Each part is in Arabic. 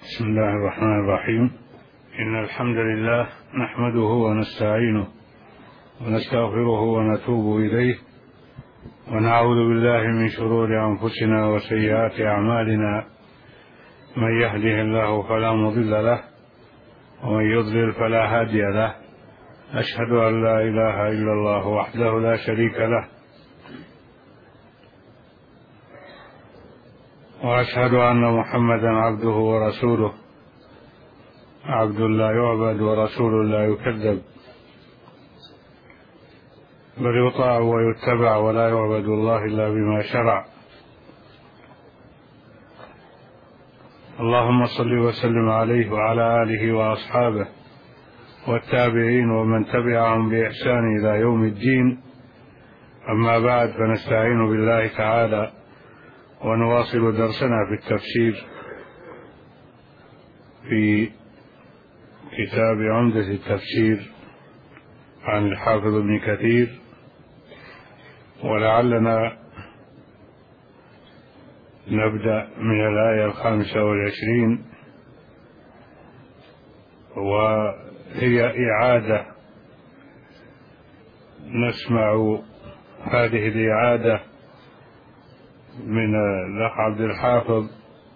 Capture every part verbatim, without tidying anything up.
بسم الله الرحمن الرحيم. إن الحمد لله نحمده ونستعينه ونستغفره ونتوب إليه، ونعوذ بالله من شرور أنفسنا وسيئات أعمالنا. من يهده الله فلا مضل له، ومن يضلل فلا هادي له. أشهد أن لا إله إلا الله وحده لا شريك له، وأشهد أن محمدا عبده ورسوله، عبد لا يعبد ورسول لا يكذب، بل يطاع ويتبع، ولا يعبد الله إلا بما شرع. اللهم صل وسلم عليه وعلى آله وأصحابه والتابعين ومن تبعهم بإحسان إلى يوم الدين. أما بعد، فنستعين بالله تعالى ونواصل درسنا في التفسير في كتاب عمدة التفسير عن الحافظ ابن كثير، ولعلنا نبدأ من الآية الخامسة والعشرين، وهي إعادة. نسمع هذه الإعادة من الأخ عبد الحافظ،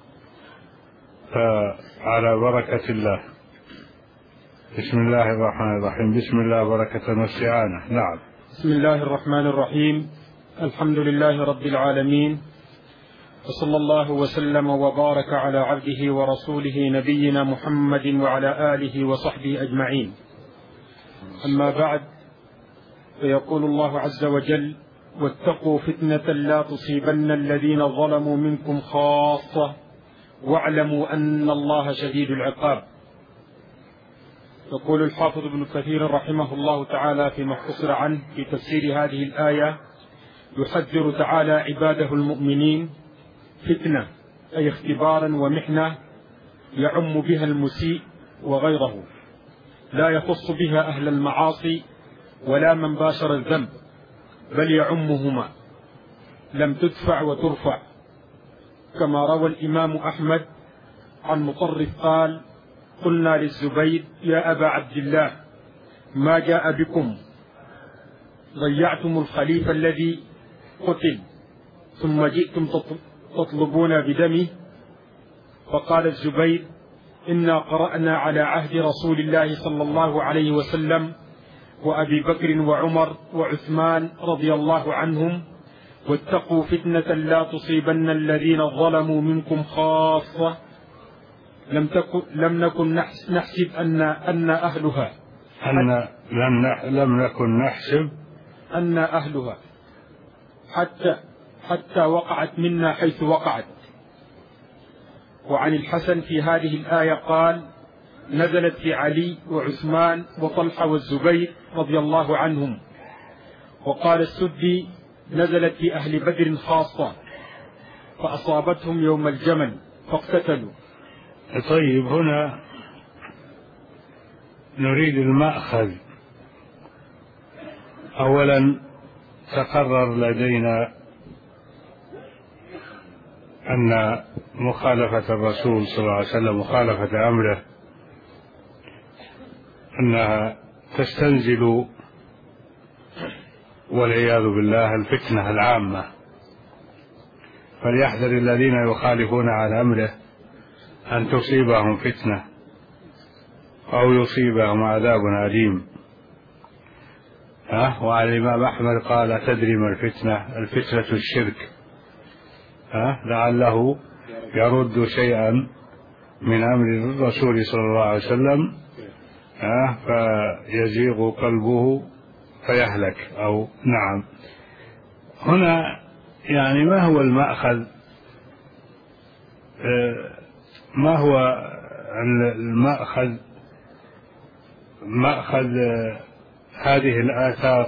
فعلى بركة الله. بسم الله الرحمن الرحيم. بسم الله بركة واستعانة. نعم. بسم الله الرحمن الرحيم. الحمد لله رب العالمين، وصلى الله وسلم وبارك على عبده ورسوله نبينا محمد وعلى آله وصحبه أجمعين. أما بعد، فيقول الله عز وجل: واتقوا فتنة لا تصيبن الذين ظلموا منكم خاصة واعلموا أن الله شديد العقاب. يقول الحافظ ابن كثير رحمه الله تعالى فيما اختصر عنه في تفسير هذه الآية: يحذر تعالى عباده المؤمنين فتنة، أي اختبارا ومحنة يعم بها المسيء وغيره، لا يخص بها أهل المعاصي ولا من باشر الذنب، بل يعمهما، لم تدفع وترفع. كما روى الإمام أحمد عن مطرف قال: قلنا للزبير: يا أبا عبد الله، ما جاء بكم؟ ضيعتم الخليفة الذي قتل ثم جئتم تطلبون بدمه. فقال الزبير: إنا قرأنا على عهد رسول الله صلى الله عليه وسلم وأبي بكر وعمر وعثمان رضي الله عنهم: واتقوا فتنة لا تصيبن الذين ظلموا منكم خاصة، لم تكن لم نكن نحسب أن أن أهلها أن لم لم نكن نحسب أن أهلها حتى حتى وقعت منا حيث وقعت. وعن الحسن في هذه الآية قال: نزلت في علي وعثمان وطلحة والزبير رضي الله عنهم. وقال السدي: نزلت في أهل بدر خاصة، فأصابتهم يوم الجمل فاقتتلوا. طيب، هنا نريد المأخذ. أولا، تقرر لدينا أن مخالفة الرسول صلى الله عليه وسلم، مخالفة أمره، أنها تستنزل والعياذ بالله الفتنة العامة، فليحذر الذين يخالفون عن أمره أن تصيبهم فتنة أو يصيبهم عذاب أليم. ها وعن الإمام أحمد قال: تدري ما الفتنة؟ الفتنة الشرك. ها لعله يرد شيئا من أمر الرسول صلى الله عليه وسلم، ها فيزيغ قلبه فيهلك. أو نعم. هنا يعني ما هو المأخذ؟ ما هو المأخذ مأخذ هذه الآثار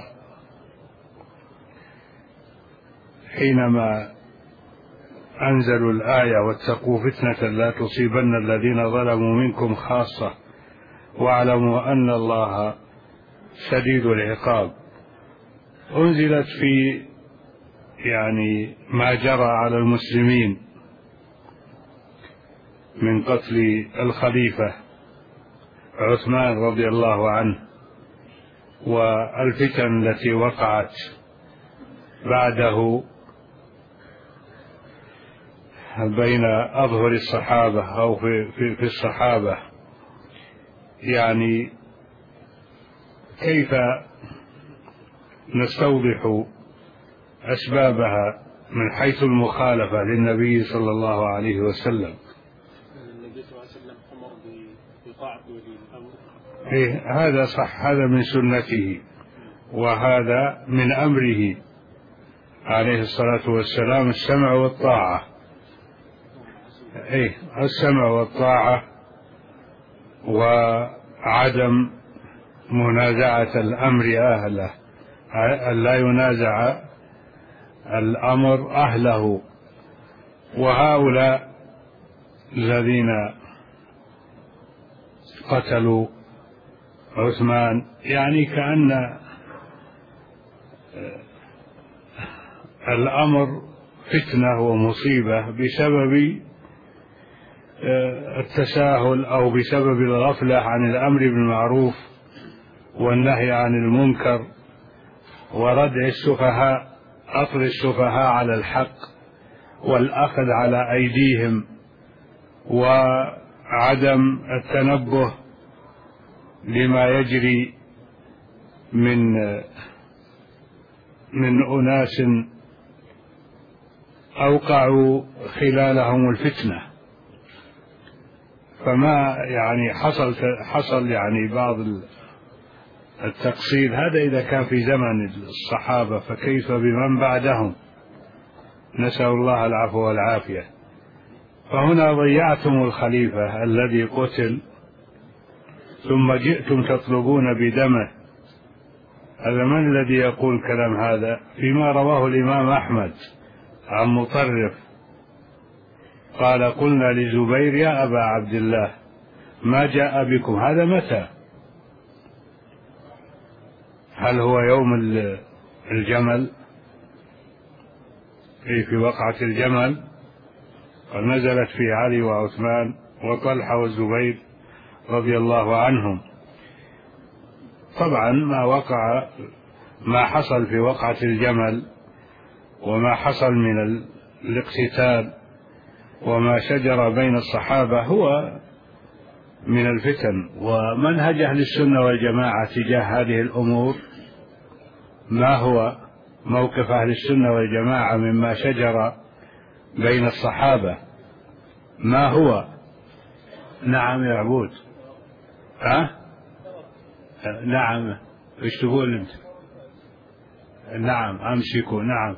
حينما أنزلوا الآية: واتقوا فتنة لا تصيبن الذين ظلموا منكم خاصة واعلموا أن الله شديد العقاب. أنزلت في يعني ما جرى على المسلمين من قتل الخليفة عثمان رضي الله عنه والفتن التي وقعت بعده بين أظهر الصحابة أو في, في, في الصحابة، يعني كيف نستوضح أسبابها من حيث المخالفة للنبي صلى الله عليه وسلم؟ النبي صلى الله عليه وسلم أمر بطاعة ولي الأمر. إيه هذا صح، هذا من سنته وهذا من أمره عليه الصلاة والسلام، السمع والطاعة. إيه السمع والطاعة وعدم منازعة الأمر أهله، لا ينازع الأمر أهله. وهؤلاء الذين قتلوا عثمان يعني كأن الأمر فتنة ومصيبة بسبب التساهل أو بسبب الغفلة عن الأمر بالمعروف والنهي عن المنكر وردع السفهاء، أطر السفهاء على الحق والأخذ على أيديهم وعدم التنبه لما يجري من من أناس أوقعوا خلالهم الفتنة. فما يعني حصل حصل يعني بعض التقصير، هذا إذا كان في زمن الصحابة فكيف بمن بعدهم؟ نسأل الله العفو والعافية. فهنا ضيعتم الخليفة الذي قتل ثم جئتم تطلبون بدمه. هذا من الذي يقول كلام هذا؟ فيما رواه الإمام أحمد عن مطرف قال قلنا لزبير يا أبا عبد الله ما جاء بكم؟ هذا متى؟ هل هو يوم الجمل؟ أي في وقعة الجمل ونزلت في علي وعثمان وطلحة والزبير رضي الله عنهم. طبعا ما وقع ما حصل في وقعة الجمل وما حصل من الاقتتال وما شجر بين الصحابة هو من الفتن. ومنهج أهل السنة والجماعة تجاه هذه الأمور، ما هو موقف أهل السنة والجماعة مما شجر بين الصحابة؟ ما هو؟ نعم يا عبود. ها؟ نعم. ايش تقول انت؟ نعم امسكوا. نعم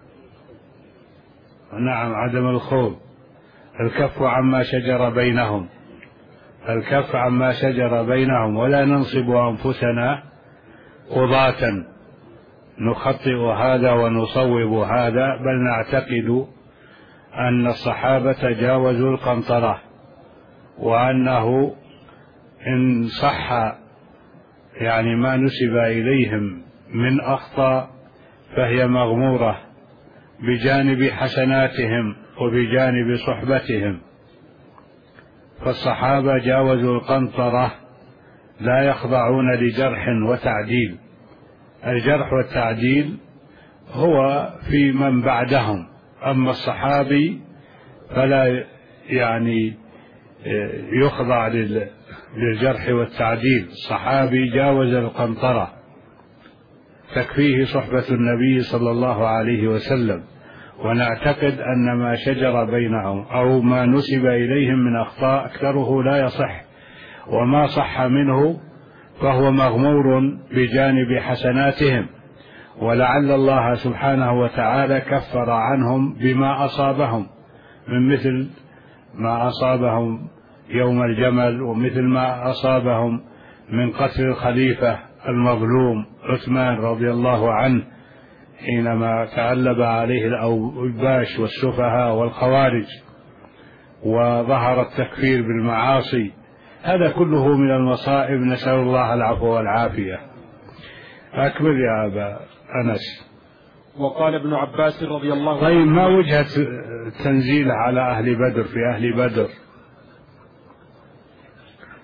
نعم عدم الخوض، الكف عما شجر بينهم، الكف عما شجر بينهم، ولا ننصب أنفسنا قضاة نخطئ هذا ونصوب هذا، بل نعتقد أن الصحابة تجاوزوا القنطرة، وأنه إن صح يعني ما نسب إليهم من أخطاء فهي مغمورة بجانب حسناتهم وبجانب صحبتهم. فالصحابة جاوزوا القنطرة، لا يخضعون لجرح وتعديل. الجرح والتعديل هو في من بعدهم، أما الصحابي فلا يعني يخضع للجرح والتعديل. الصحابي جاوز القنطرة، تكفيه صحبة النبي صلى الله عليه وسلم. ونعتقد أن ما شجر بينهم أو ما نسب إليهم من أخطاء أكثره لا يصح، وما صح منه فهو مغمور بجانب حسناتهم، ولعل الله سبحانه وتعالى كفر عنهم بما أصابهم من مثل ما أصابهم يوم الجمل، ومثل ما أصابهم من قتل الخليفة المظلوم عثمان رضي الله عنه حينما تعلب عليه الأوباش والسفهاء والخوارج وظهر التكفير بالمعاصي. هذا كله من المصائب، نسأل الله العفو والعافية. أكمل يا أبا أنس. وقال ابن عباس رضي الله عنه: طيب ما وجهة تنزيل على أهل بدر في أهل بدر؟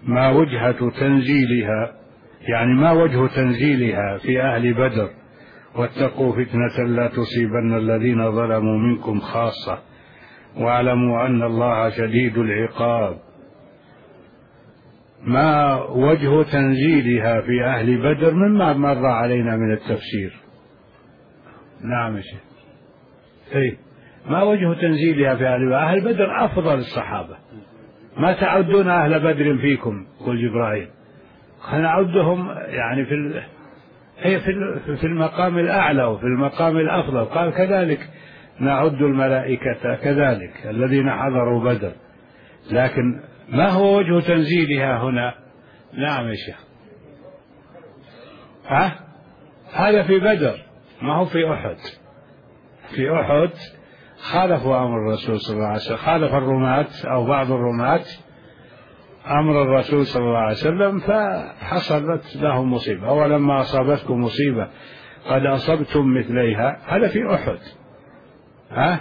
ما وجهة تنزيلها، يعني ما وجه تنزيلها في أهل بدر، واتقوا فتنة لا تصيبن الذين ظلموا منكم خاصة واعلموا أن الله شديد العقاب. ما وجه تنزيلها في أهل بدر مما مر علينا من التفسير؟ نعم شيخ. إيه؟ ما وجه تنزيلها في أهل بدر؟ أهل بدر أفضل الصحابة، ما تعدون أهل بدر فيكم قل جبرائيل، نعدهم يعني في هي في المقام الأعلى وفي المقام الأفضل. قال كذلك نعد الملائكة كذلك الذين حضروا بدر. لكن ما هو وجه تنزيلها هنا؟ نعم يا شيخ. ها؟ هذا في بدر، ما هو في أحد. في أحد خالفوا أمر الرسول صلى الله عليه وسلم، خالف الرماة أو بعض الرماة أمر الرسول صلى الله عليه وسلم، فحصلت لهم مصيبة. ولما أصابتكم مصيبة قد أصبتم مثليها، هذا في أحد. ها؟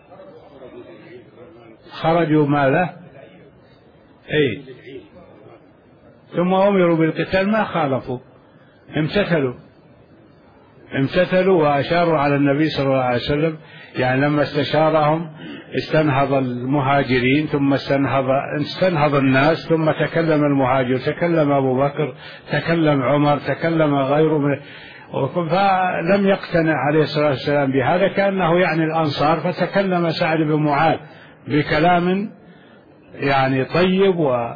خرجوا ماذا؟ أي ثم أمروا بالقتال ما خالفوا، امتثلوا امتثلوا وأشاروا على النبي صلى الله عليه وسلم. يعني لما استشارهم استنهض المهاجرين، ثم استنهض استنهض الناس، ثم تكلم المهاجر، تكلم أبو بكر، تكلم عمر، تكلم غيره من، فلم يقتنع عليه الصلاة والسلام بهذا، كأنه يعني الأنصار، فتكلم سعد بن معاذ بكلام يعني طيب،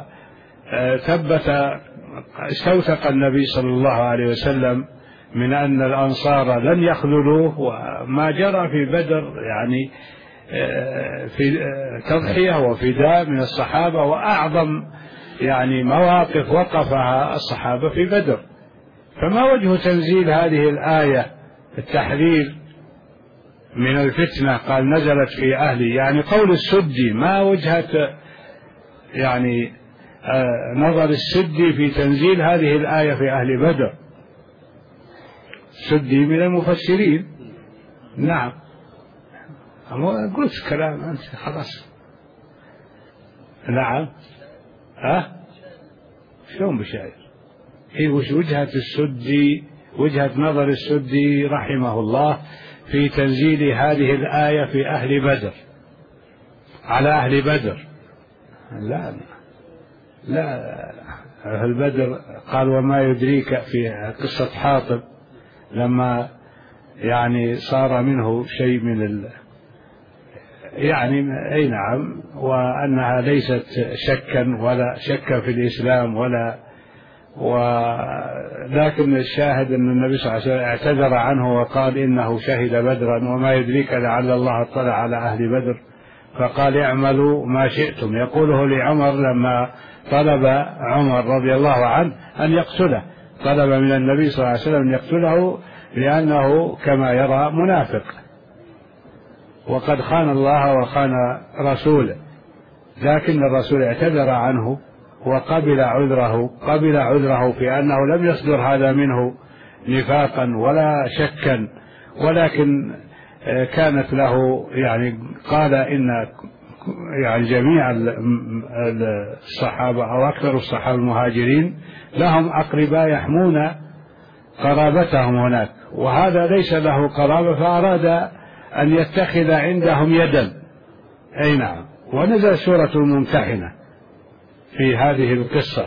وثبت استوثق النبي صلى الله عليه وسلم من أن الأنصار لن يخذلوه. وما جرى في بدر يعني في تضحية وفداء من الصحابة، وأعظم يعني مواقف وقفها الصحابة في بدر. فما وجه تنزيل هذه الآية التحذير من الفتنة؟ قال نزلت في أهلي، يعني قول السدي ما وجهة يعني نظر السدي في تنزيل هذه الآية في أهل بدر؟ السدي من المفسرين. نعم قلت كلام أنت خلاص. نعم. ها شلون بشاير؟ هي وش وجهة السدي، وجهة نظر السدي رحمه الله في تنزيل هذه الآية في أهل بدر، على أهل بدر؟ لا لا أهل بدر قال وما يدريك في قصة حاطب لما يعني صار منه شيء من ال يعني أي نعم، وأنها ليست شكا ولا شك في الإسلام ولا، ولكن الشاهد أن النبي صلى الله عليه وسلم اعتذر عنه وقال إنه شهد بدرا وما يدريك لعل الله اطلع على أهل بدر، فقال اعملوا ما شئتم، يقوله لعمر لما طلب عمر رضي الله عنه أن يقتله، طلب من النبي صلى الله عليه وسلم أن يقتله لأنه كما يرى منافق وقد خان الله وخان رسوله، لكن الرسول اعتذر عنه وقبل عذره، قبل عذره في أنه لم يصدر هذا منه نفاقا ولا شكا، ولكن كانت له يعني قال إن يعني جميع الصحابة أو أكثر الصحابة المهاجرين لهم أقرباء يحمون قرابتهم هناك، وهذا ليس له قرابة فأراد أن يتخذ عندهم يدا. أي نعم. ونزل سورة الممتحنة في هذه القصة.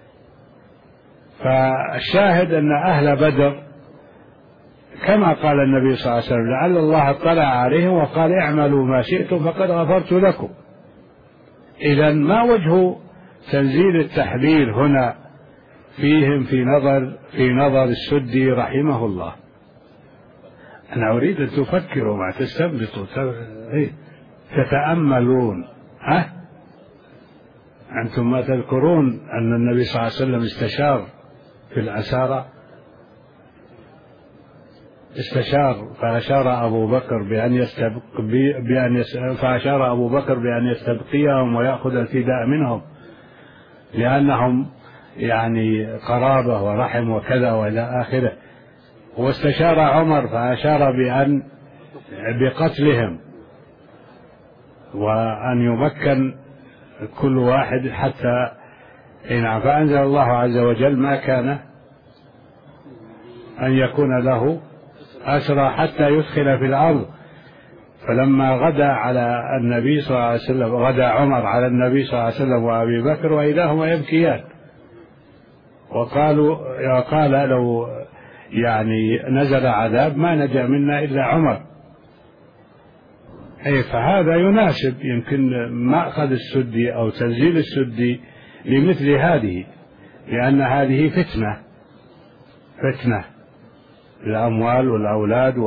فالشاهد أن أهل بدر كما قال النبي صلى الله عليه وسلم لعل الله اطلع عليهم وقال اعملوا ما شئتم فقد غفرت لكم. إذن ما وجه تنزيل التحذير هنا فيهم في نظر في نظر السدي رحمه الله؟ أنا أريد أن تفكروا ما تستنبطوا تتأملون. ها أنتم ما تذكرون أن النبي صلى الله عليه وسلم استشار في الأسارة، استشار فأشار أبو بكر بأن يستبق بأن فأشار أبو بكر بأن يستبقيهم ويأخذ الفداء منهم لأنهم يعني قرابة ورحم وكذا وإلى آخره، واستشار عمر فأشار بأن بقتلهم وأن يمكن كل واحد حتى نعم. فأنزل الله عز وجل ما كان أن يكون له أسرى حتى يدخل في الأرض. فلما غدا على النبي صلى الله عليه وسلم، غدا عمر على النبي صلى الله عليه وسلم وأبي بكر وإذا هما يبكيان، وقالوا قال لو يعني نزل عذاب ما نجا منا إلا عمر. أي فهذا يناسب يمكن مأخذ السدي أو تنزيل السدي لمثل هذه، لأن هذه فتنة فتنة الأموال والأولاد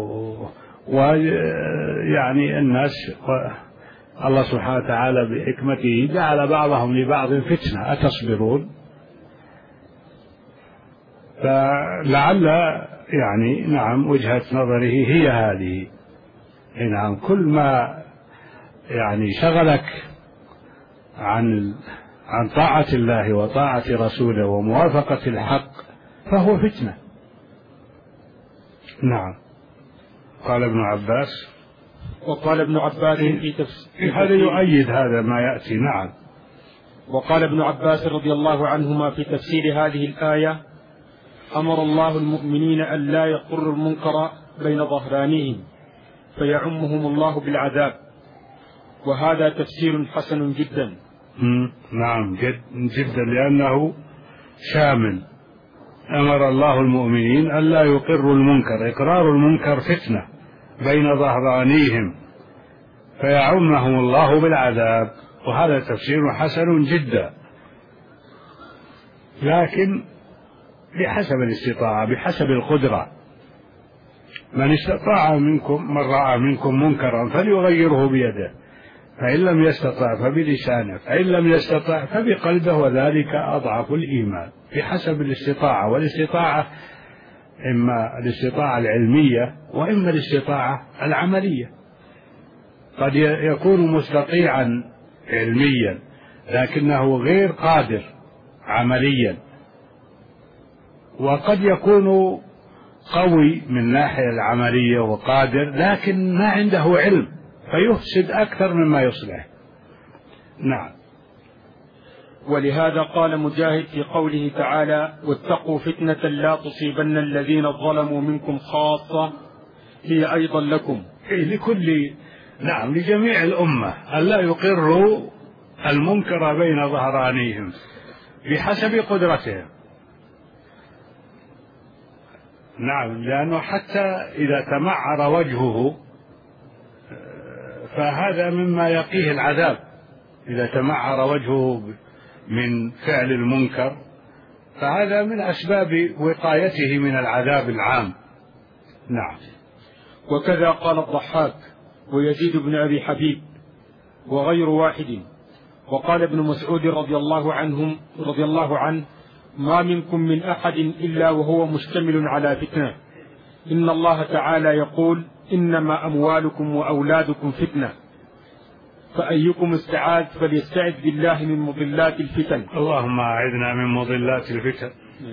ويعني الناس، الله سبحانه وتعالى بحكمته جعل بعضهم لبعض فتنة، أتصبرون؟ فلعل يعني نعم وجهة نظره هي هذه. نعم. كل ما يعني شغلك عن عن طاعة الله وطاعة رسوله وموافقة الحق فهو فتنة. نعم. قال ابن عباس، وقال ابن عباس في تفسير هذا يؤيد هذا ما يأتي. نعم. وقال ابن عباس رضي الله عنهما في تفسير هذه الآية: أمر الله المؤمنين أن لا يقروا المنكر بين ظهرانيهم فيعمهم الله بالعذاب، وهذا تفسير حسن جدا. نعم جد جدا، لأنه شامل. أمر الله المؤمنين أن لا يقروا المنكر، إقرار المنكر فتنة بين ظهرانيهم فيعمهم الله بالعذاب، وهذا تفسير حسن جدا، لكن بحسب الاستطاعة بحسب القدرة. من استطاع منكم من رأى منكم منكرا فليغيره بيده، فإن لم يستطع فبلسانه، فإن لم يستطع فبقلبه، وذلك أضعف الإيمان. بحسب الاستطاعة، والاستطاعة إما الاستطاعة العلمية وإما الاستطاعة العملية. قد يكون مستطيعا علميا لكنه غير قادر عمليا، وقد يكون قوي من الناحية العملية وقادر لكن ما عنده علم فيفسد أكثر مما يصلح. نعم. ولهذا قال مجاهد في قوله تعالى: واتقوا فتنة لا تصيبن الذين ظلموا منكم خاصة هي أيضا لكم. لكل نعم لجميع الأمة ألا يقروا المنكر بين ظهرانيهم بحسب قدرتهم. نعم. لأنه حتى إذا تمعر وجهه فهذا مما يقيه العذاب، إذا تمعر وجهه من فعل المنكر فهذا من أسباب وقايته من العذاب العام. نعم. وكذا قال الضحاك ويزيد بن أبي حبيب وغير واحد. وقال ابن مسعود رضي الله عنهم رضي الله عنه: ما منكم من أحد إلا وهو مشتمل على فتنة، إن الله تعالى يقول: إنما أموالكم وأولادكم فتنة، فأيكم استعاذ فليستعذ بالله من مضلات الفتن. اللهم أعذنا من مضلات الفتن.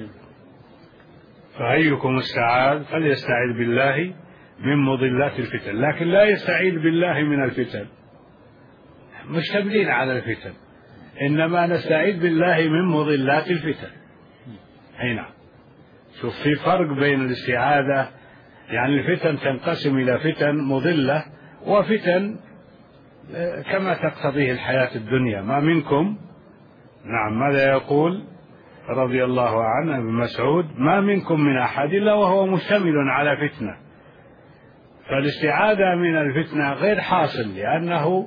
فأيكم استعاذ فليستعذ بالله من مضلات الفتن، لكن لا يستعيذ بالله من الفتن، مشتملين على الفتن، إنما نستعيذ بالله من مضلات الفتن. أي نعم. شوف في فرق بين الاستعاذة، يعني الفتن تنقسم إلى فتن مضلة وفتن كما تقتضيه الحياة الدنيا. ما منكم، نعم ماذا يقول رضي الله عنه ابن مسعود: ما منكم من أحد إلا وهو مشتمل على فتنة. فالاستعاذة من الفتنة غير حاصل، لأنه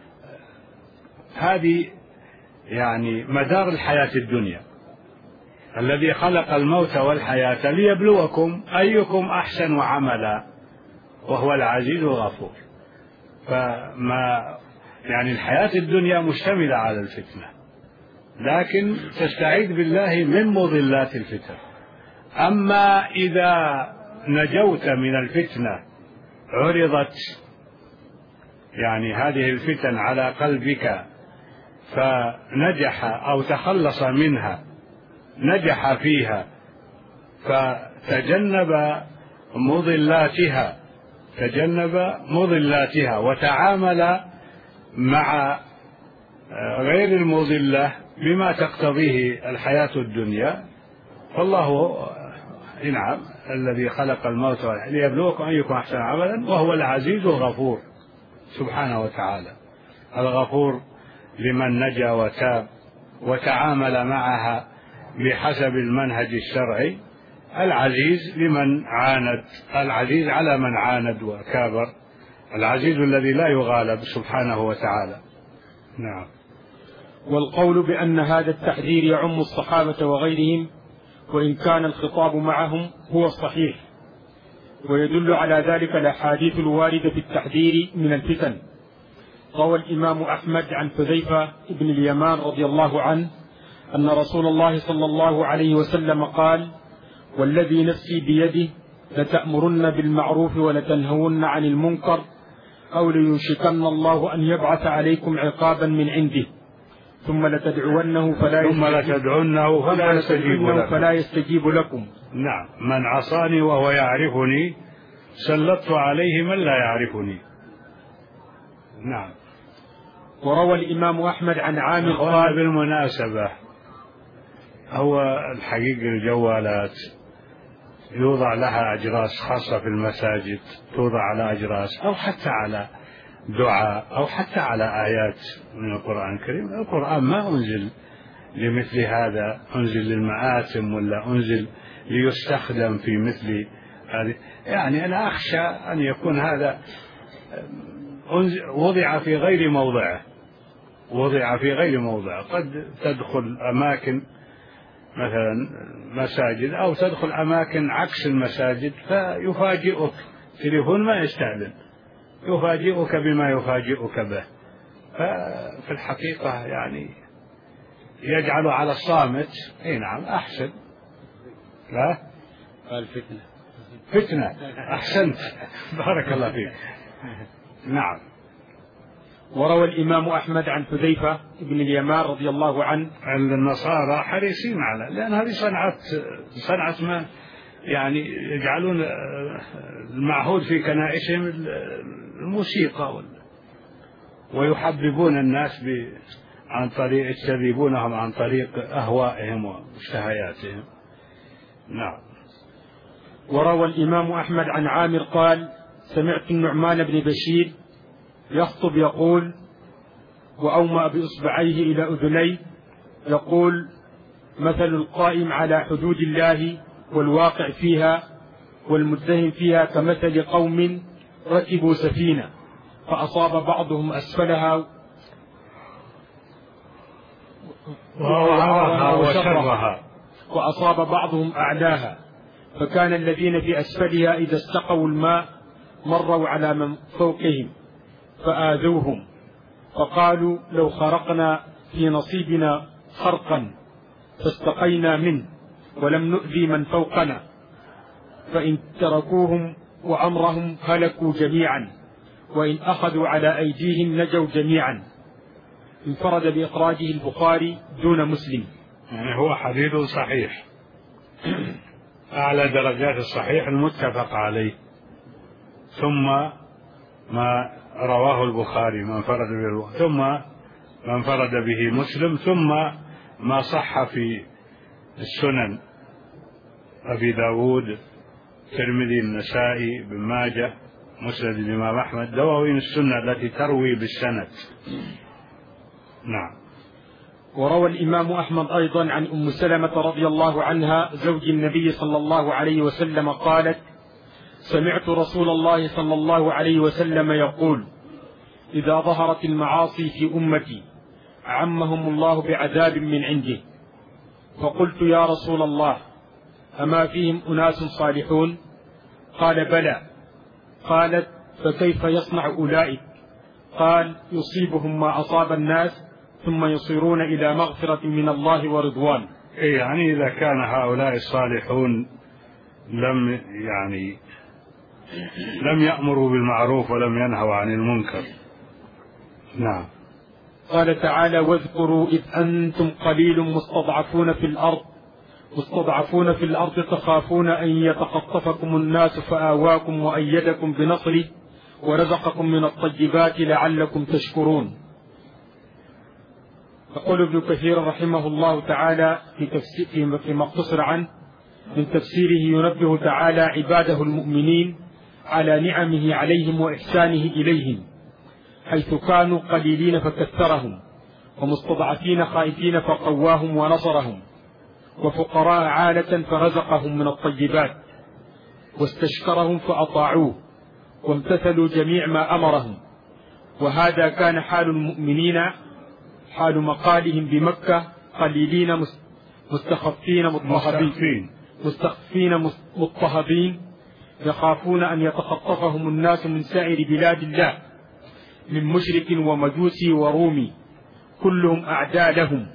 هذه يعني مدار الحياة الدنيا، الذي خلق الموت والحياة ليبلوكم أيكم أحسن عملا وهو العزيز الغفور. فما يعني الحياة الدنيا مشتملة على الفتنة، لكن تستعيذ بالله من مضلات الفتن. أما إذا نجوت من الفتنة، عرضت يعني هذه الفتن على قلبك فنجح أو تخلص منها، نجح فيها فتجنب مضلاتها تجنب مضلاتها وتعامل مع غير المضلة بما تقتضيه الحياة الدنيا، فالله نعم الذي خلق الموت ليبلوكم أيكم أحسن عملا، وهو العزيز الغفور سبحانه وتعالى، الغفور لمن نجا وتاب وتعامل معها بحسب المنهج الشرعي، العزيز لمن عاند، العزيز على من عاند وكابر، العزيز الذي لا يغالب سبحانه وتعالى. نعم. والقول بأن هذا التحذير يعم الصحابة وغيرهم وإن كان الخطاب معهم هو الصحيح، ويدل على ذلك الأحاديث الواردة في التحذير من الفتن. روى الإمام أحمد عن حذيفة بن اليمان رضي الله عنه أن رسول الله صلى الله عليه وسلم قال: والذي نفسي بيده لتأمرن بالمعروف ولتنهون عن المنكر أو ليوشكن الله أن يبعث عليكم عقابا من عنده ثم لتدعونه فلا ثم لتدعونه فلا يستجيب لكم. فلا يستجيب لكم. نعم. من عصاني وهو يعرفني سلطت عليه من لا يعرفني. نعم. وروى الإمام أحمد عن عامر قال: بالمناسبة هو الحقيقة الجوالات يوضع لها أجراس خاصة في المساجد، توضع على أجراس أو حتى على دعاء أو حتى على آيات من القرآن الكريم. القرآن ما أنزل لمثل هذا، أنزل للمآثم ولا أنزل ليستخدم في مثل هذه. يعني أنا أخشى أن يكون هذا وضع في غير موضعه، وضع في غير موضعه. قد تدخل أماكن مثلا مساجد أو تدخل أماكن عكس المساجد فيفاجئك، تليفون ما يستأذن، يفاجئك بما يفاجئك به. ففي الحقيقة يعني يجعل على الصامت. اي نعم أحسن. لا قال فتنة. فتنة. أحسنت. بارك الله فيك. نعم. وروى الإمام أحمد عن حذيفة بن اليمان رضي الله عنه أن النصارى حريصين على، لأن هذه صنعة صنعة ما يعني يجعلون المعهود في كنائسهم الموسيقى ويحببون الناس ب عن طريق يجذبونهم عن طريق أهوائهم ومشتهياتهم. نعم. وروى الإمام أحمد عن عامر قال: سمعت النعمان بن بشير يخطب يقول، وأومأ بإصبعيه إلى أذنيه يقول: مثل القائم على حدود الله والواقع فيها والمتهم فيها كمثل قوم ركبوا سفينة فأصاب بعضهم أسفلها وشرها وأصاب بعضهم أعلاها، فكان الذين في أسفلها إذا استقوا الماء مروا على من فوقهم فآذوهم، فقالوا: لو خرقنا في نصيبنا خرقا فاستقينا منه ولم نؤذي من فوقنا، فإن تركوهم وأمرهم هلكوا جميعا، وإن أخذوا على أيديهم نجوا جميعا. انفرد بإخراجه البخاري دون مسلم. يعني هو حديث صحيح، أعلى درجات الصحيح المتفق عليه، ثم ما رواه البخاري ما انفرد به، ثم ما انفرد به مسلم، ثم ما صح في السنن أبي داود، ترمذي، النسائي، بن ماجه، مسند الإمام أحمد، دواوين السنة التي تروي بالسند. نعم. وروى الإمام أحمد أيضا عن أم سلمة رضي الله عنها زوج النبي صلى الله عليه وسلم قالت: سمعت رسول الله صلى الله عليه وسلم يقول: إذا ظهرت المعاصي في أمتي عمهم الله بعذاب من عنده. فقلت: يا رسول الله، أما فيهم أناس صالحون؟ قال: بلى. قالت: فكيف يصنع أولئك؟ قال: يصيبهم ما أصاب الناس ثم يصيرون إلى مغفرة من الله ورضوان. يعني إذا كان هؤلاء الصالحون لم يعني لم يأمروا بالمعروف ولم ينهوا عن المنكر. نعم. قال تعالى: واذكروا إذ أنتم قليل مستضعفون في الأرض مستضعفون في الأرض تخافون أن يتخطفكم الناس فآواكم وأيدكم بنصره ورزقكم من الطيبات لعلكم تشكرون. يقول ابن كثير رحمه الله تعالى في تفسير فيما اقتصر عنه من تفسيره: ينبه تعالى عباده المؤمنين على نعمه عليهم وإحسانه إليهم، حيث كانوا قليلين فكثرهم، ومستضعفين خائفين فقواهم ونصرهم، وفقراء عالة فرزقهم من الطيبات، واستشكرهم فأطاعوه وامتثلوا جميع ما أمرهم. وهذا كان حال المؤمنين حال مقالهم بمكة: قليلين مستخفين مضطهدين مستخفين مضطهدين يخافون أن يتخطفهم الناس من سائر بلاد الله من مشرك ومجوسي ورومي، كلهم أعداء لهم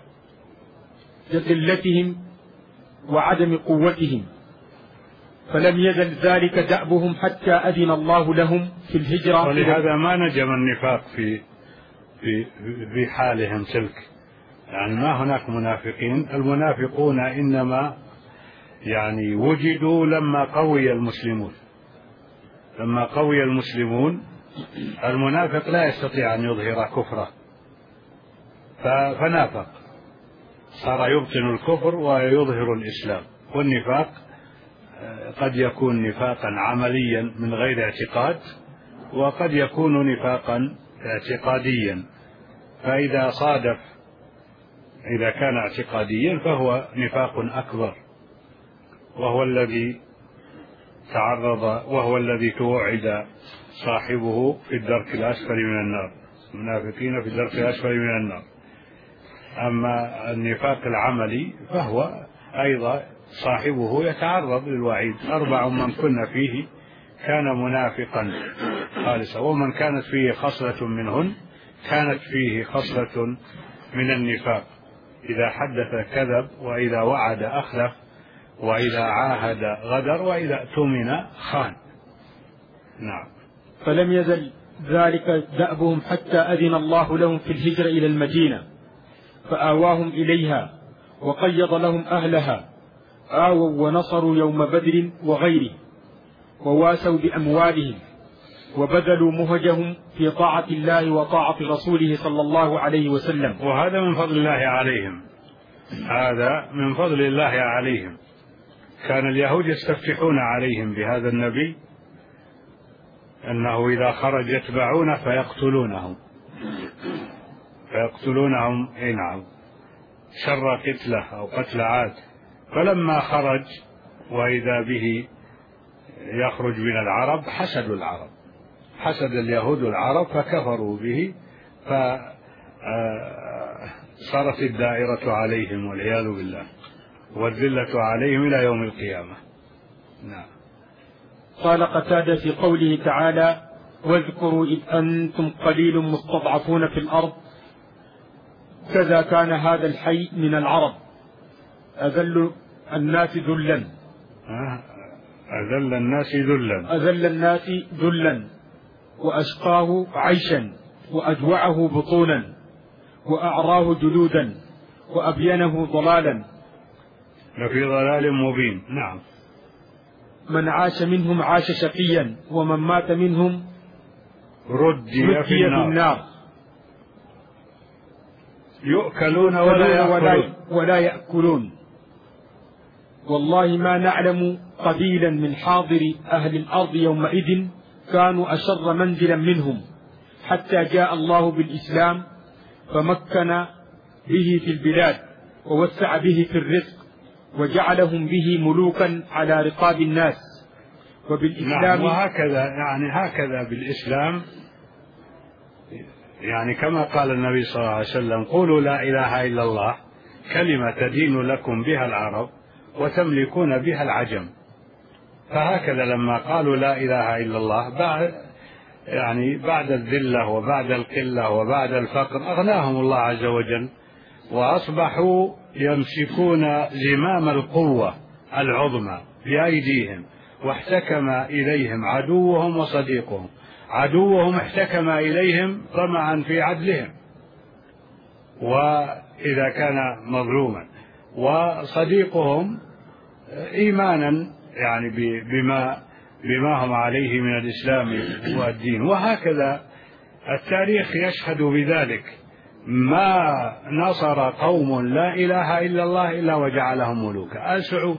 لقلتهم وعدم قوتهم. فلم يزل ذلك دأبهم حتى أذن الله لهم في الهجرة. ولهذا ما نجم النفاق في في في حالهم تلك، يعني ما هناك منافقين. المنافقون إنما يعني وجدوا لما قوي المسلمون. لما قوي المسلمون المنافق لا يستطيع أن يظهر كفره فنافق، صار يبطن الكفر ويظهر الإسلام. والنفاق قد يكون نفاقا عمليا من غير اعتقاد، وقد يكون نفاقا اعتقاديا. فإذا صادف إذا كان اعتقاديا فهو نفاق أكبر، وهو الذي تعرض وهو الذي توعد صاحبه في الدرك الأسفل من النار. المنافقين في الدرك الأسفل من النار. أما النفاق العملي فهو أيضا صاحبه يتعرض للوعيد. أربع من كن فيه كان منافقا خالصا، ومن كانت فيه خصلة منهن كانت فيه خصلة من النفاق: إذا حدث كذب، وإذا وعد أخلف، وإذا عاهد غدر، وإذا اؤتمن خان. نعم. فلم يزل ذلك دأبهم حتى أذن الله لهم في الهجرة إلى المدينة فآواهم إليها وقيض لهم أهلها، آووا ونصروا يوم بدر وغيره، وواسوا بأموالهم، وبذلوا مهجهم في طاعة الله وطاعة رسوله صلى الله عليه وسلم. وهذا من فضل الله عليهم، هذا من فضل الله عليهم. كان اليهود يستفتحون عليهم بهذا النبي أنه إذا خرج يتبعونه فيقتلونهم فيقتلونهم أي نعم شر قتله أو قتل عاد. فلما خرج وإذا به يخرج من العرب حسدوا العرب، حسد اليهود العرب فكفروا به، فصارت الدائرة عليهم والعياذ بالله، والذلة عليهم إلى يوم القيامة. نعم. قال قتادة في قوله تعالى: واذكروا إذ أنتم قليل مستضعفون في الأرض، كذا كان هذا الحي من العرب أذل الناس ذلا أذل الناس ذلا أذل الناس ذلا وأشقاه عيشا وأجوعه بطونا وأعراه جلودا وأبينه ضلالا، لفي ضلال مبين. نعم. من عاش منهم عاش شقيا، ومن مات منهم ردي في النار. النار. يؤكلون ولا يأكلون. ولا يأكلون. والله ما نعلم قبيلا من حاضر أهل الأرض يومئذ كانوا أشر منزلا منهم، حتى جاء الله بالإسلام فمكن به في البلاد ووسع به في الرزق وجعلهم به ملوكا على رقاب الناس. وبالإسلام نعم. وهكذا يعني هكذا بالإسلام، يعني كما قال النبي صلى الله عليه وسلم: قولوا لا إله إلا الله، كلمة تدين لكم بها العرب وتملكون بها العجم. فهكذا لما قالوا لا إله إلا الله بعد يعني بعد الذلة وبعد القلة وبعد الفقر أغناهم الله عز وجل، وأصبحوا يمسكون زمام القوة العظمى بأيديهم، واحتكم إليهم عدوهم وصديقهم. عدوهم احتكم إليهم طمعا في عدلهم وإذا كان مظلوما، وصديقهم إيمانا يعني بما بما هم عليه من الإسلام والدين. وهكذا التاريخ يشهد بذلك. ما نصر قوم لا إله إلا الله إلا وجعلهم ملوكا. آل سعود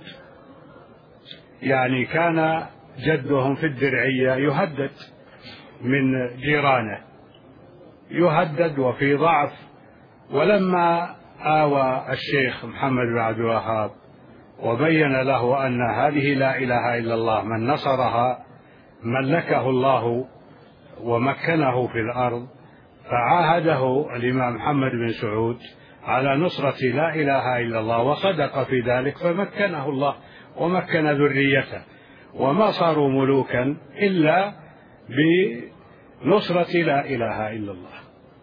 يعني كان جدهم في الدرعية يهدد من جيرانه، يهدد وفي ضعف، ولما آوى الشيخ محمد بن عبد الوهاب وبين له أن هذه لا إله إلا الله من نصرها ملكه الله ومكنه في الأرض، فعاهده الإمام محمد بن سعود على نصرة لا إله إلا الله وصدق في ذلك، فمكنه الله ومكن ذريته، وما صاروا ملوكا إلا بنصرة لا إله إلا الله.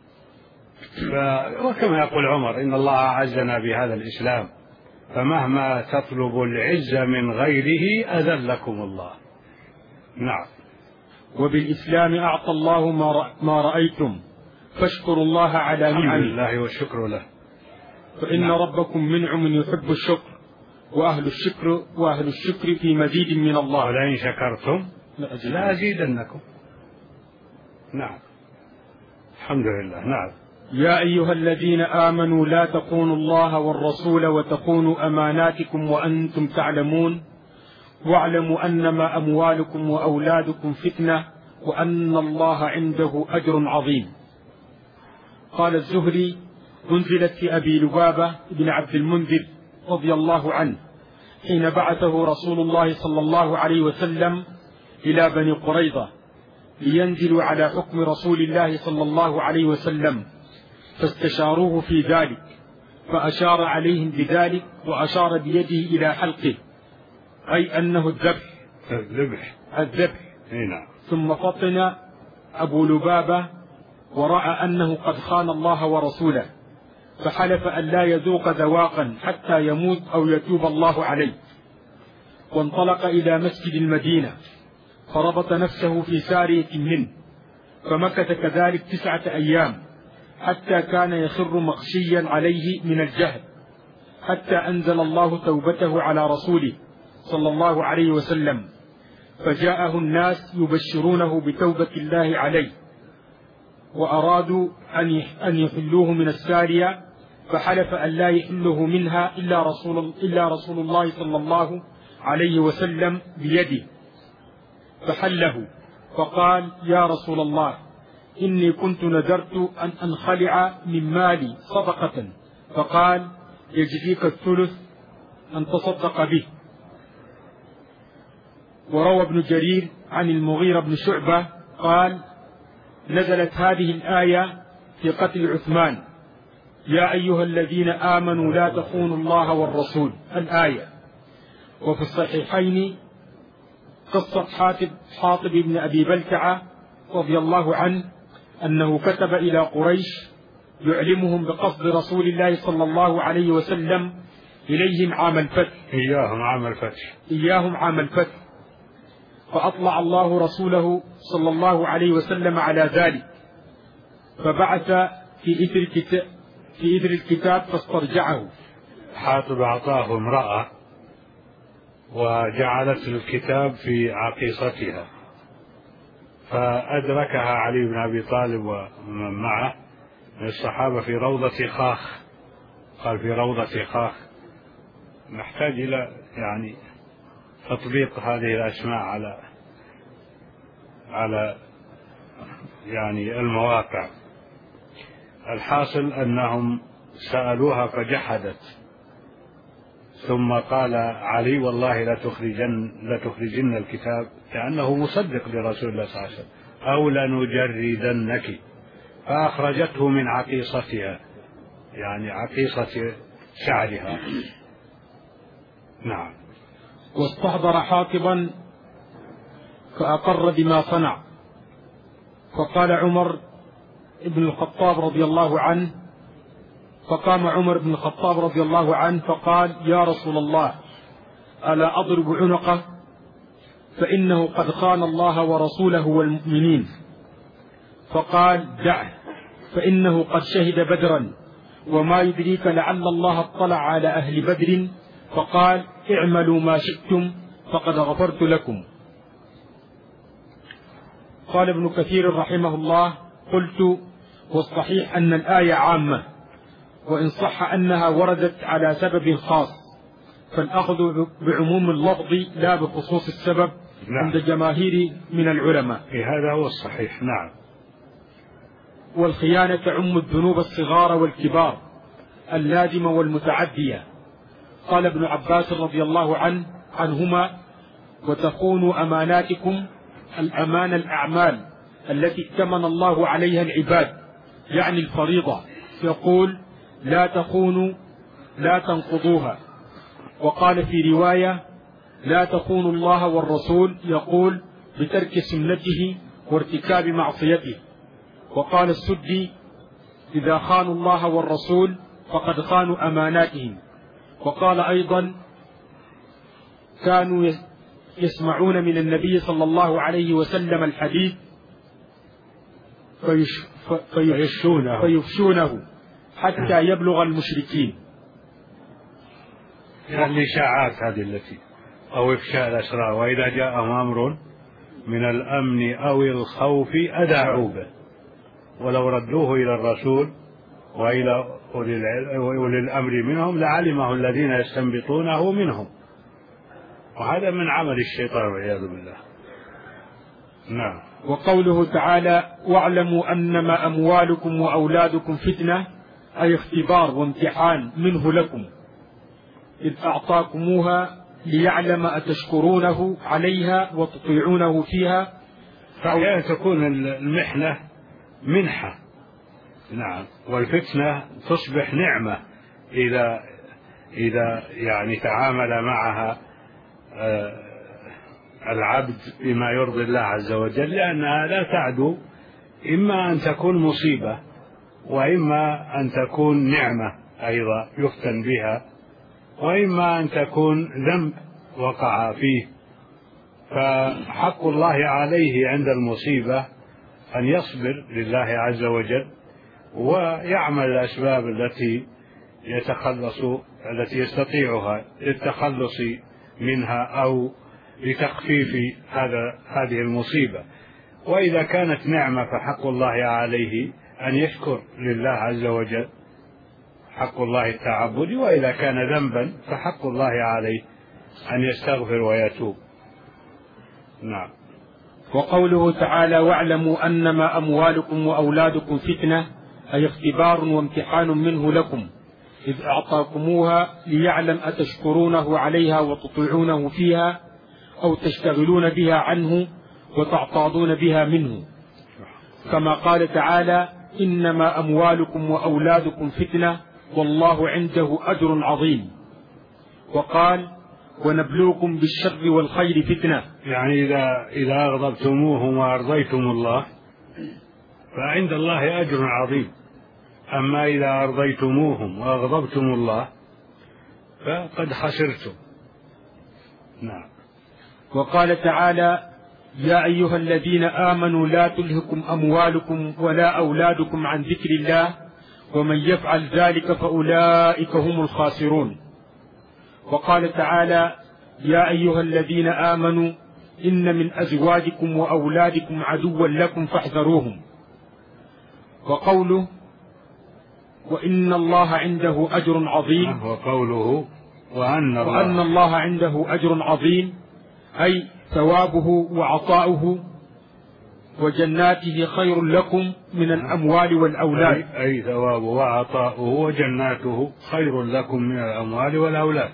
وكما يقول عمر: إن الله أعزنا بهذا الإسلام، فمهما تطلب العز من غيره أذلكم الله. نعم. وبالإسلام أعطى الله ما رأيتم فاشكروا الله على نعمه. الحمد لله والشكر له. فإن نعم. ربكم منعم يحب الشكر، وأهل الشكر وأهل الشكر في مزيد من الله. ولئن شكرتم لأزيدنكم. نعم. الحمد لله. نعم. يا أيها الذين آمنوا لا تخونوا الله والرسول وتخونوا أماناتكم وأنتم تعلمون، واعلموا أنما أموالكم وأولادكم فتنة وأن الله عنده أجر عظيم. قال الزهري: أنزلت في أبي لبابة بن عبد المنذر رضي الله عنه حين بعثه رسول الله صلى الله عليه وسلم إلى بني قريظة لينزلوا على حكم رسول الله صلى الله عليه وسلم، فاستشاروه في ذلك، فأشار عليهم بذلك وأشار بيده إلى حلقه، أي أنه الذبح الذبح الذبح هنا. ثم فطن أبو لبابة ورأى أنه قد خان الله ورسوله، فحلف أن لا يذوق ذواقا حتى يموت أو يتوب الله عليه، وانطلق إلى مسجد المدينة فربط نفسه في سارية منه، فمكث كذلك تسعة أيام حتى كان يخر مغشيا عليه من الجهل، حتى أنزل الله توبته على رسوله صلى الله عليه وسلم، فجاءه الناس يبشرونه بتوبة الله عليه، وأرادوا أن يحلوه من السارية، فحلف أن لا يحله منها إلا رسول, إلا رسول الله صلى الله عليه وسلم بيده، فحله فقال: يا رسول الله، إني كنت نذرت أن أنخلع من مالي صدقة، فقال: يجزيك الثلث أن تصدق به. وروى ابن جرير عن المغيرة بن شعبة قال: نزلت هذه الآية في قتل عثمان: يا أيها الذين آمنوا لا تخونوا الله والرسول، الآية. وفي الصحيحين قصة حاطب, حاطب بن أبي بلتعة رضي الله عنه أنه كتب إلى قريش يعلمهم بقصد رسول الله صلى الله عليه وسلم إليهم عام الفتح إياهم عام الفتح إياهم عام الفتح فأطلع الله رسوله صلى الله عليه وسلم على ذلك، فبعث في إثر الكتاب, في إثر الكتاب فاسترجعه. حاطب أعطاه امرأة وجعلت الكتاب في عقيصتها، فأدركها علي بن أبي طالب ومن معه من الصحابة في روضة خاخ، قال في روضة خاخ. نحتاج إلى يعني تطبيق هذه الأسماء على على يعني المواقع. الحاصل أنهم سألوها فجحدت، ثم قال علي: والله لا تخرجن لا تخرجن الكتاب، لأنه مصدق لرسول الله صلى الله عليه وسلم، أو لنجردنك، فأخرجته من عقيصتها، يعني عقيصة شعرها. نعم. واستحضر حاطبا فأقر بما صنع، فقال عمر بن الخطاب رضي الله عنه فقام عمر بن الخطاب رضي الله عنه فقال: يا رسول الله، ألا أضرب عنقه؟ فإنه قد خان الله ورسوله والمؤمنين. فقال: دعه، فإنه قد شهد بدرا، وما يدريك لعل الله اطلع على أهل بدر فقال: اعملوا ما شئتم فقد غفرت لكم. قال ابن كثير رحمه الله: قلت: والصحيح أن الآية عامة، وإن صح أنها وردت على سبب خاص فالأخذ بعموم اللفظ لا بخصوص السبب. نعم. عند جماهير من العلماء هذا هو الصحيح. نعم. والخيانة تعم الذنوب الصغار والكبار اللازمة والمتعدية. قال ابن عباس رضي الله عنه عنهما: وتخونوا أماناتكم، الأمان الأعمال التي ائتمن الله عليها العباد، يعني الفريضة، يقول: لا تخونوا لا تنقضوها. وقال في رواية: لا تخونوا الله والرسول، يقول: بترك سنته وارتكاب معصيته. وقال السدي: إذا خانوا الله والرسول فقد خانوا أماناتهم. وقال أيضا: كانوا يسمعون من النبي صلى الله عليه وسلم الحديث فيش فيفشونه, فيفشونه حتى يبلغ المشركين. يعني الإشاعات هذه التي أو إفشاء الأسرار، وإذا جاءهم أمر من الأمن أو الخوف أذاعوا به، ولو ردوه إلى الرسول وإلى أولي الأمر منهم لعلمه الذين يستنبطونه منهم، وهذا من عمل الشيطان والعياذ بالله. نعم. وقوله تعالى: واعلموا أنما أموالكم وأولادكم فتنة، أي اختبار وامتحان منه لكم، إذ أعطاكموها ليعلم أتشكرونه عليها وتطيعونه فيها. فأحيانا تكون المحنة منحة. نعم. والفتنة تصبح نعمة إذا إذا يعني تعامل معها العبد بما يرضي الله عز وجل، لأنها لا تعدو، إما أن تكون مصيبة وإما أن تكون نعمة أيضا يفتن بها، وإما أن تكون ذنب وقع فيه. فحق الله عليه عند المصيبة أن يصبر لله عز وجل ويعمل الأسباب التي يتخلص التي يستطيعها للتخلص منها أو لتخفيف هذا هذه المصيبة. وإذا كانت نعمة فحق الله عليه أن يشكر لله عز وجل، حق الله التعبد. وإذا كان ذنبا فحق الله عليه أن يستغفر ويتوب. نعم. وقوله تعالى: واعلموا أنما أموالكم وأولادكم فتنة، أي اختبار وامتحان منه لكم، إذ أعطاكموها ليعلم أتشكرونه عليها وتطيعونه فيها أو تشتغلون بها عنه وتعتاضون بها منه، كما قال تعالى: إنما أموالكم وأولادكم فتنة والله عنده أجر عظيم. وقال: ونبلوكم بالشر والخير فتنة، يعني إذا إذا أغضبتموهم وأرضيتم الله فعند الله أجر عظيم. أما إذا أرضيتموهم وأغضبتم الله فقد خسرتم. نعم. وقال تعالى: يا أيها الذين آمنوا لا تلهكم أموالكم ولا أولادكم عن ذكر الله ومن يفعل ذلك فأولئك هم الخاسرون. وقال تعالى: يا أيها الذين آمنوا إن من أزواجكم وأولادكم عدوا لكم فاحذروهم. وقوله: وإن الله عنده أجر عظيم. وقوله: وأن الله, وأن الله عنده أجر عظيم، أي ثوابه وعطاؤه وجناته خير لكم من الأموال والأولاد. أي ثوابه وعطاؤه وجناته خير لكم من الأموال والأولاد.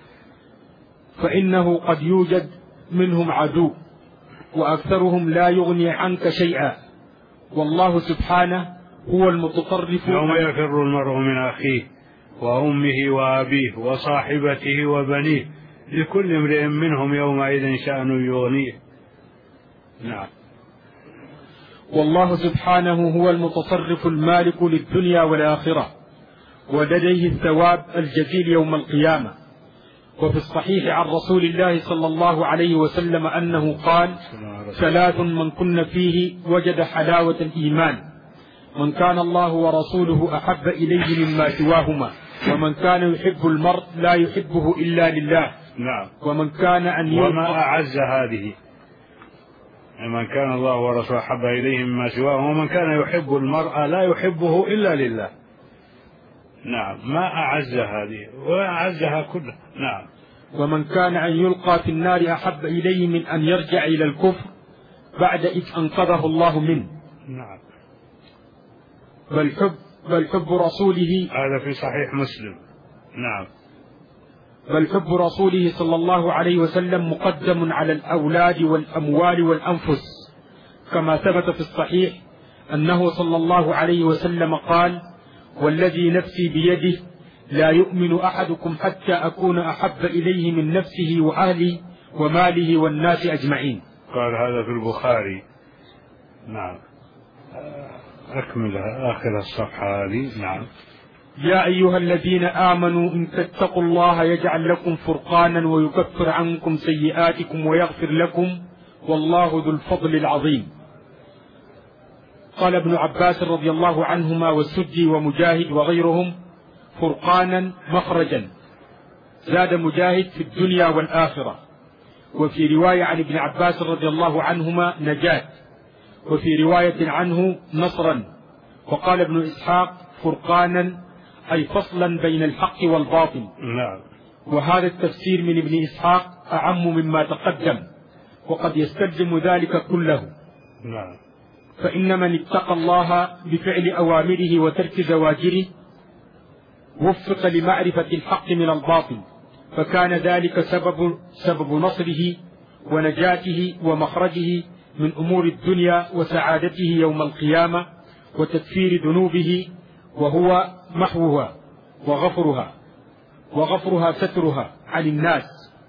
فإنه قد يوجد منهم عدو وأكثرهم لا يغني عنك شيئا، والله سبحانه هو المتصرف. يوم يفر المرء من أخيه وأمه وأبيه وصاحبته وبنيه لكل امرئ منهم يومئذ شأن يغنيه. نعم. والله سبحانه هو المتصرف المالك للدنيا والآخرة، ولديه الثواب الجزيل يوم القيامة. وفي الصحيح عن رسول الله صلى الله عليه وسلم أنه قال: ثلاث من كن فيه وجد حلاوة الإيمان: من كان الله ورسوله أحب إليه مما سواهما، ومن كان يحب المرء لا يحبه إلا لله. نعم. ومن كان أن وما أعز هذه من كان الله ورسوله أحب إليه مما سواه، ومن كان يحب المرء لا يحبه إلا لله. نعم، ما أعز هذه وأعزها كلها. نعم. ومن كان أن يلقى في النار أحب إليه من أن يرجع إلى الكفر بعد إذ أنقذه الله منه. نعم. بل حب بل حب رسوله، هذا في صحيح مسلم. نعم. بل حب رسوله صلى الله عليه وسلم مقدم على الأولاد والأموال والأنفس، كما ثبت في الصحيح أنه صلى الله عليه وسلم قال: والذي نفسي بيده لا يؤمن أحدكم حتى أكون أحب إليه من نفسه وأهله وماله والناس أجمعين. قال هذا في البخاري. نعم. أكمل آخر الصفحة هذه. نعم. يا أيها الذين آمنوا إن تتقوا الله يجعل لكم فرقانا ويكفر عنكم سيئاتكم ويغفر لكم والله ذو الفضل العظيم. قال ابن عباس رضي الله عنهما والسدي ومجاهد وغيرهم: فرقانا مخرجا. زاد مجاهد: في الدنيا والآخرة. وفي رواية عن ابن عباس رضي الله عنهما: نجاة. وفي رواية عنه: نصرا. وقال ابن إسحاق: فرقانا أي فصلا بين الحق والباطل. نعم. وهذا التفسير من ابن إسحاق أعم مما تقدم، وقد يستلزم ذلك كله. نعم. فإن من اتقى الله بفعل أوامره وترك زواجره وفق لمعرفة الحق من الباطل، فكان ذلك سبب سبب نصره ونجاته ومخرجه من أمور الدنيا وسعادته يوم القيامة وتكفير ذنوبه، وهو محوها وغفرها وغفرها سترها عن الناس،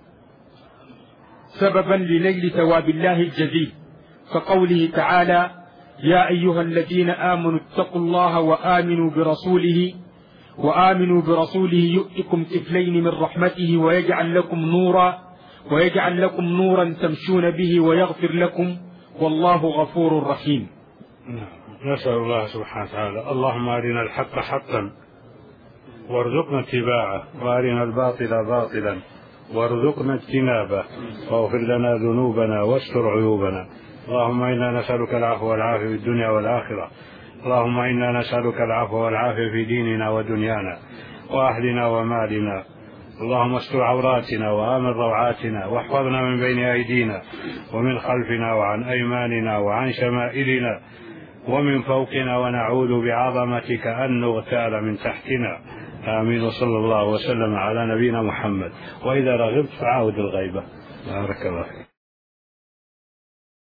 سببا لنيل ثواب الله الجزيل، كقوله تعالى: يا أيها الذين آمنوا اتقوا الله وآمنوا برسوله وآمنوا برسوله يؤتكم كفلين من رحمته ويجعل لكم نورا ويجعل لكم نورا تمشون به ويغفر لكم والله غفور رحيم. نسأل الله سبحانه وتعالى: اللهم أرنا الحق حقا وارزقنا اتباعه، وأرنا الباطل باطلا وارزقنا اجتنابه، واغفر لنا ذنوبنا واستر عيوبنا. اللهم إنا نسألك العفو والعافية في الدنيا والآخرة. اللهم إنا نسألك العفو والعافية في ديننا ودنيانا وأهلنا ومالنا. اللهم استر عوراتنا وآمن روعاتنا، واحفظنا من بين أيدينا ومن خلفنا وعن أيماننا وعن شمائلنا ومن فوقنا، ونعوذ بعظمتك أن نغتال من تحتنا. آمين. وصلى الله وسلم على نبينا محمد. وإذا رغبت فعاود الغيبة. بارك الله فيك.